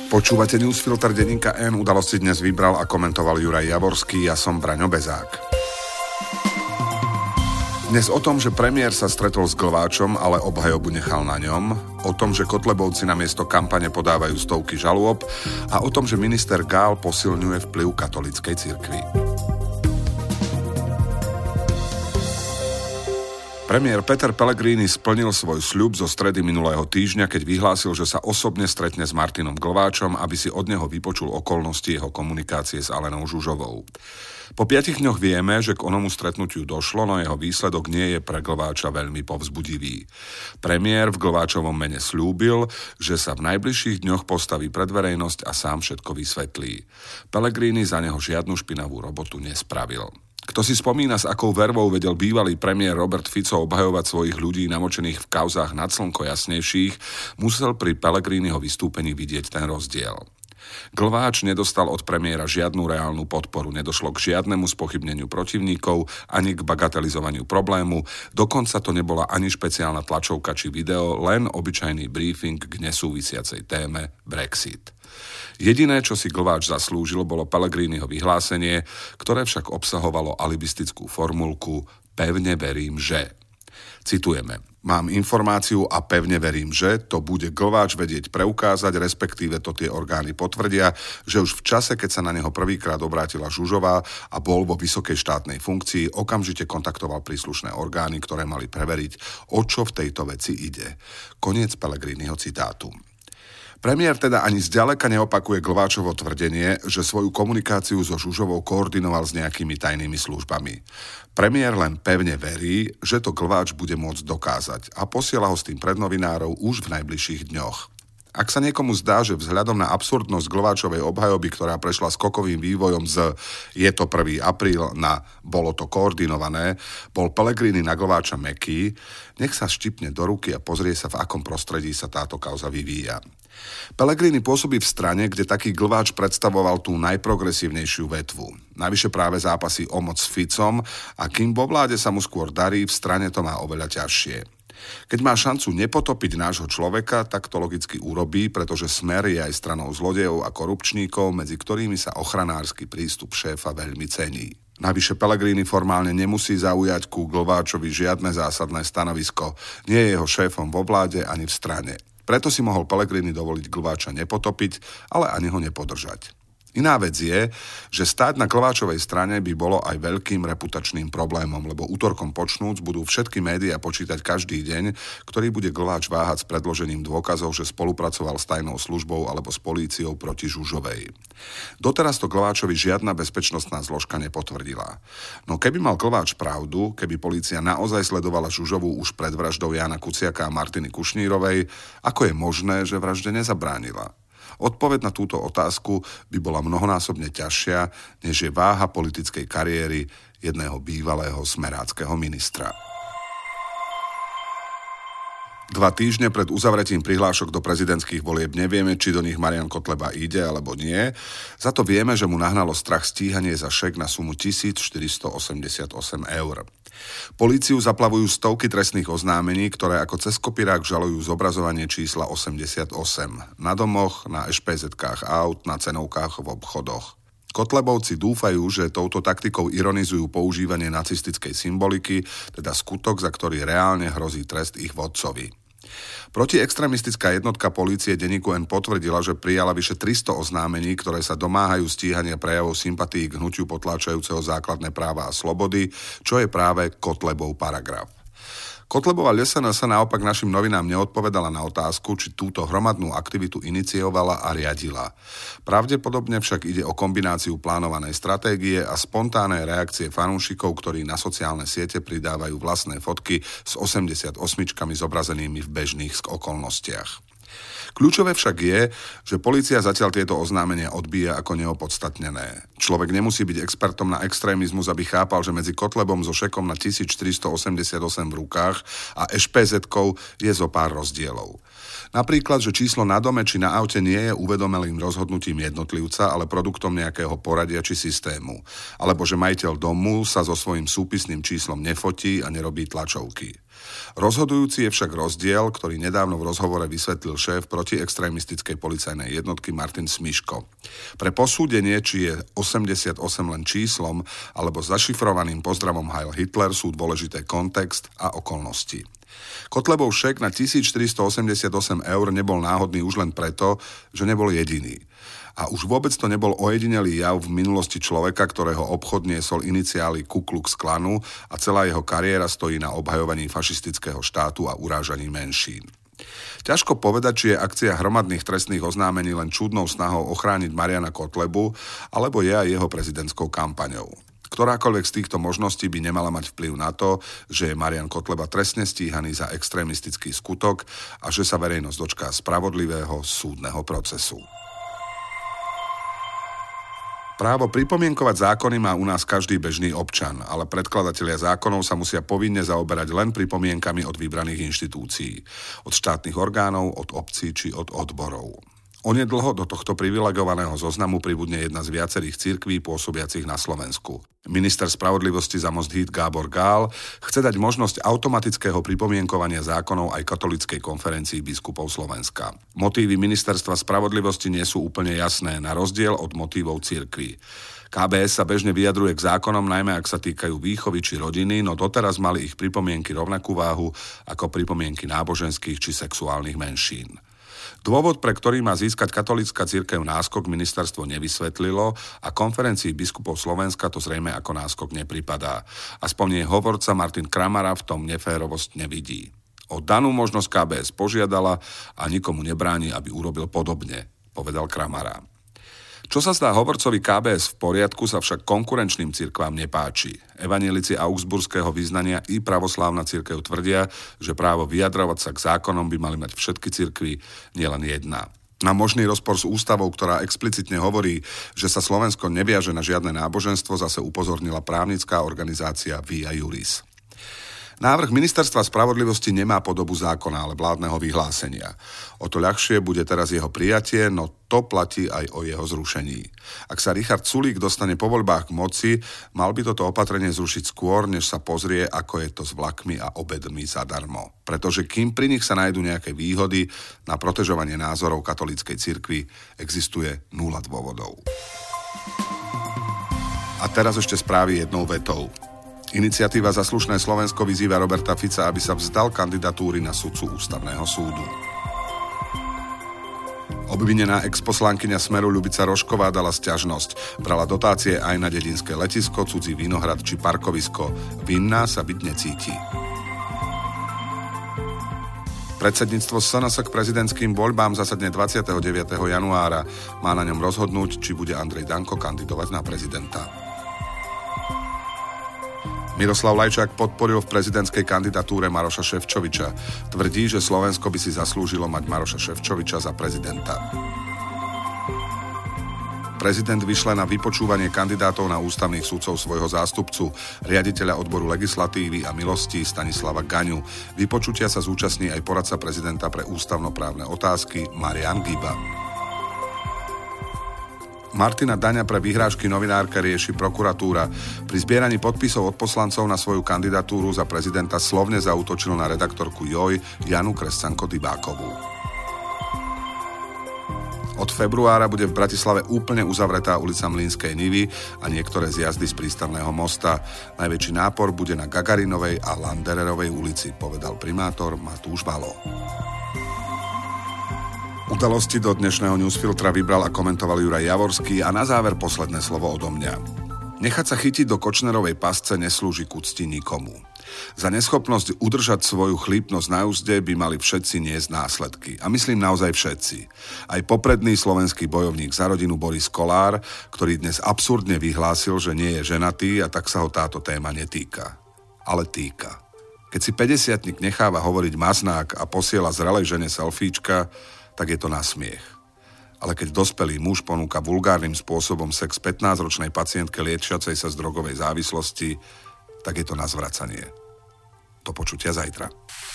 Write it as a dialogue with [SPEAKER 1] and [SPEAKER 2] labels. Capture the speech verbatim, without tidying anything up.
[SPEAKER 1] Počúvate newsfilter denníka N, udalosti dnes vybral a komentoval Juraj Javorský, ja som Braňo Bezák. Dnes o tom, že premiér sa stretol s Glváčom, ale obhajobu nechal na ňom, o tom, že Kotlebovci namiesto kampane podávajú stovky žalôb a o tom, že minister Gál posilňuje vplyv katolíckej cirkvi. Premiér Peter Pellegrini splnil svoj sľub zo stredy minulého týždňa, keď vyhlásil, že sa osobne stretne s Martinom Glváčom, aby si od neho vypočul okolnosti jeho komunikácie s Alenou Žužovou. Po piatich dňoch vieme, že k onomu stretnutiu došlo, no jeho výsledok nie je pre Glváča veľmi povzbudivý. Premiér v Glváčovom mene sľúbil, že sa v najbližších dňoch postaví pred verejnosť a sám všetko vysvetlí. Pellegrini za neho žiadnu špinavú robotu nespravil. Kto si spomína, s akou vervou vedel bývalý premiér Robert Fico obhajovať svojich ľudí namočených v kauzách nad slnko jasnejších, musel pri Pellegriniho vystúpení vidieť ten rozdiel. Glváč nedostal od premiéra žiadnu reálnu podporu, nedošlo k žiadnemu spochybneniu protivníkov, ani k bagatelizovaniu problému, dokonca to nebola ani špeciálna tlačovka či video, len obyčajný briefing k nesúvisiacej téme Brexit. Jediné, čo si Glváč zaslúžil, bolo Pellegriniho vyhlásenie, ktoré však obsahovalo alibistickú formulku "Pevne verím, že". Citujeme: "Mám informáciu a pevne verím, že to bude Glváč vedieť preukázať, respektíve to tie orgány potvrdia, že už v čase, keď sa na neho prvýkrát obrátila Žužová a bol vo vysokej štátnej funkcii, okamžite kontaktoval príslušné orgány, ktoré mali preveriť, o čo v tejto veci ide." Koniec Pellegriniho citátu. Premiér teda ani zďaleka neopakuje Glváčovo tvrdenie, že svoju komunikáciu so Žužovou koordinoval s nejakými tajnými službami. Premiér len pevne verí, že to Glváč bude môcť dokázať a posiela ho s tým pred novinárov už v najbližších dňoch. Ak sa niekomu zdá, že vzhľadom na absurdnosť Glváčovej obhajoby, ktorá prešla skokovým vývojom z "je to prvý apríl" na "bolo to koordinované", bol Pellegrini na Glváča mäkký, nech sa štipne do ruky a pozrie sa, v akom prostredí sa táto kauza vyvíja. Pellegrini pôsobí v strane, kde taký Glváč predstavoval tú najprogresívnejšiu vetvu. Navyše práve zápasy o moc s Ficom a kým vo vláde sa mu skôr darí, v strane to má oveľa ťažšie. Keď má šancu nepotopiť nášho človeka, tak to logicky urobí, pretože Smer je aj stranou zlodejov a korupčníkov, medzi ktorými sa ochranársky prístup šéfa veľmi cení. Navyše Pellegrini formálne nemusí zaujať ku Glváčovi žiadne zásadné stanovisko. Nie je jeho šéfom vo vláde ani v strane. Preto si mohol Pellegrini dovoliť Glváča nepotopiť, ale ani ho nepodržať. Iná vec je, že stáť na Glváčovej strane by bolo aj veľkým reputačným problémom, lebo útorkom počnúc budú všetky médiá počítať každý deň, ktorý bude Glváč váhať s predložením dôkazov, že spolupracoval s tajnou službou alebo s políciou proti Žužovej. Doteraz to Glváčovi žiadna bezpečnostná zložka nepotvrdila. No keby mal Glváč pravdu, keby polícia naozaj sledovala Žužovú už pred vraždou Jána Kuciaka a Martiny Kušnírovej, ako je možné, že vražde nezabránila? Odpoveď na túto otázku by bola mnohonásobne ťažšia, než je váha politickej kariéry jedného bývalého smeráckeho ministra. Dva týždne pred uzavretím prihlášok do prezidentských volieb nevieme, či do nich Marian Kotleba ide alebo nie. Za to vieme, že mu nahnalo strach stíhanie za šek na sumu tisícštyristoosemdesiatosem eur. Políciu zaplavujú stovky trestných oznámení, ktoré ako cez kopírák žalujú zobrazovanie čísla osemdesiatosem na domoch, na ešpézetkách aut, na cenovkách v obchodoch. Kotlebovci dúfajú, že touto taktikou ironizujú používanie nacistickej symboliky, teda skutok, za ktorý reálne hrozí trest ich vodcovi. Protiextremistická jednotka polície denníku N potvrdila, že prijala vyše tristo oznámení, ktoré sa domáhajú stíhania prejavov sympatií k hnutiu potláčajúceho základné práva a slobody, čo je práve Kotlebov paragraf. Kotlebova es en es sa naopak našim novinám neodpovedala na otázku, či túto hromadnú aktivitu iniciovala a riadila. Pravdepodobne však ide o kombináciu plánovanej stratégie a spontánnej reakcie fanúšikov, ktorí na sociálne siete pridávajú vlastné fotky s osemdesiatosmičkami zobrazenými v bežných okolnostiach. Kľúčové však je, že polícia zatiaľ tieto oznámenia odbíja ako neopodstatnené. Človek nemusí byť expertom na extrémizmus, aby chápal, že medzi Kotlebom so šekom na tisícštyristoosemdesiatosem v rukách a ešpézetkou je zo pár rozdielov. Napríklad, že číslo na dome či na aute nie je uvedomelým rozhodnutím jednotlivca, ale produktom nejakého poradia či systému. Alebo že majiteľ domu sa so svojím súpisným číslom nefotí a nerobí tlačovky. Rozhodujúci je však rozdiel, ktorý nedávno v rozhovore vysvetlil šéf protiextrémistickej policajnej jednotky Martin Smiško. Pre posúdenie, či je osemdesiatosem len číslom alebo zašifrovaným pozdravom Heil Hitler, sú dôležité kontext a okolnosti. Kotlebov šek na tisícštyristoosemdesiatosem eur nebol náhodný už len preto, že nebol jediný. A už vôbec to nebol ojedinelý jav v minulosti človeka, ktorého obchod niesol iniciály Ku Klux Klanu a celá jeho kariéra stojí na obhajovaní fašistického štátu a urážaní menšín. Ťažko povedať, či je akcia hromadných trestných oznámení len čudnou snahou ochrániť Mariana Kotlebu, alebo je aj jeho prezidentskou kampaňou. Ktorákoľvek z týchto možností by nemala mať vplyv na to, že je Marian Kotleba trestne stíhaný za extrémistický skutok a že sa verejnosť dočká spravodlivého súdneho procesu. Právo pripomienkovať zákony má u nás každý bežný občan, ale predkladatelia zákonov sa musia povinne zaoberať len pripomienkami od vybraných inštitúcií, od štátnych orgánov, od obcí či od odborov. Onedlho do tohto privilegovaného zoznamu pribudne jedna z viacerých cirkví pôsobiacich na Slovensku. Minister spravodlivosti za Most Híd Gábor Gál chce dať možnosť automatického pripomienkovania zákonov aj katolíckej konferencii biskupov Slovenska. Motívy ministerstva spravodlivosti nie sú úplne jasné, na rozdiel od motívov cirkví. ká bé es sa bežne vyjadruje k zákonom, najmä ak sa týkajú výchovy či rodiny, no doteraz mali ich pripomienky rovnakú váhu ako pripomienky náboženských či sexuálnych menšín. Dôvod, pre ktorý má získať katolícka cirkev náskok, ministerstvo nevysvetlilo a konferencii biskupov Slovenska to zrejme ako náskok nepripadá. Aspoň jej hovorca Martin Kramara v tom neférovosť nevidí. O danú možnosť ká bé es požiadala a nikomu nebráni, aby urobil podobne, povedal Kramara. Čo sa zdá hovorcovi ká bé es v poriadku, sa však konkurenčným cirkvám nepáči. Evanjelici augsburského vyznania i pravoslávna cirkev tvrdia, že právo vyjadrovať sa k zákonom by mali mať všetky cirkvy, nielen jedna. Na možný rozpor s ústavou, ktorá explicitne hovorí, že sa Slovensko neviaže na žiadne náboženstvo, zase upozornila právnická organizácia Via Juris. Návrh ministerstva spravodlivosti nemá podobu zákona, ale vládneho vyhlásenia. O to ľahšie bude teraz jeho prijatie, no to platí aj o jeho zrušení. Ak sa Richard Sulík dostane po voľbách k moci, mal by toto opatrenie zrušiť skôr, než sa pozrie, ako je to s vlakmi a obedmi zadarmo. Pretože kým pri nich sa nájdú nejaké výhody na protežovanie názorov katolíckej cirkvi, existuje nula dôvodov. A teraz ešte správy jednou vetou. Iniciatíva Za slušné Slovensko vyzýva Roberta Fica, aby sa vzdal kandidatúry na sudcu ústavného súdu. Obvinená exposlankyňa Smeru Ľubica Rožková dala sťažnosť. Brala dotácie aj na dedinské letisko, cudzí vinohrad či parkovisko. Vinná sa byť necíti. Predsedníctvo es en es k prezidentským voľbám zasadne dvadsiateho deviateho januára. Má na ňom rozhodnúť, či bude Andrej Danko kandidovať na prezidenta. Miroslav Lajčák podporil v prezidentskej kandidatúre Maroša Šefčoviča. Tvrdí, že Slovensko by si zaslúžilo mať Maroša Šefčoviča za prezidenta. Prezident vyšle na vypočúvanie kandidátov na ústavných sudcov svojho zástupcu, riaditeľa odboru legislatívy a milostí Stanislava Gaňu. Vypočutia sa zúčastní aj poradca prezidenta pre ústavnoprávne otázky Marian Giba. Martina Daňa pre vyhrážky novinárke rieši prokuratúra. Pri zbieraní podpisov od poslancov na svoju kandidatúru za prezidenta slovne zaútočil na redaktorku Joj Janu Kresťanko-Dybákovú. Od februára bude v Bratislave úplne uzavretá ulica Mlynskej Nivy a niektoré zjazdy z prístavného mosta. Najväčší nápor bude na Gagarinovej a Landererovej ulici, povedal primátor Matúš Valo. Udalosti do dnešného newsfiltra vybral a komentoval Juraj Javorský a na záver posledné slovo odo mňa. Nechať sa chytiť do Kočnerovej pasce neslúži k úcti nikomu. Za neschopnosť udržať svoju chlípnosť na úzde by mali všetci niesť následky. A myslím naozaj všetci. Aj popredný slovenský bojovník za rodinu Boris Kolár, ktorý dnes absurdne vyhlásil, že nie je ženatý a tak sa ho táto téma netýka. Ale týka. Keď si päťdesiatnik necháva hovoriť maznák a posiela zrelej žene selfiečka, tak je to na smiech. Ale keď dospelý muž ponúka vulgárnym spôsobom sex pätnásťročnej pacientke liečiacej sa z drogovej závislosti, tak je to na zvracanie. Do počutia zajtra.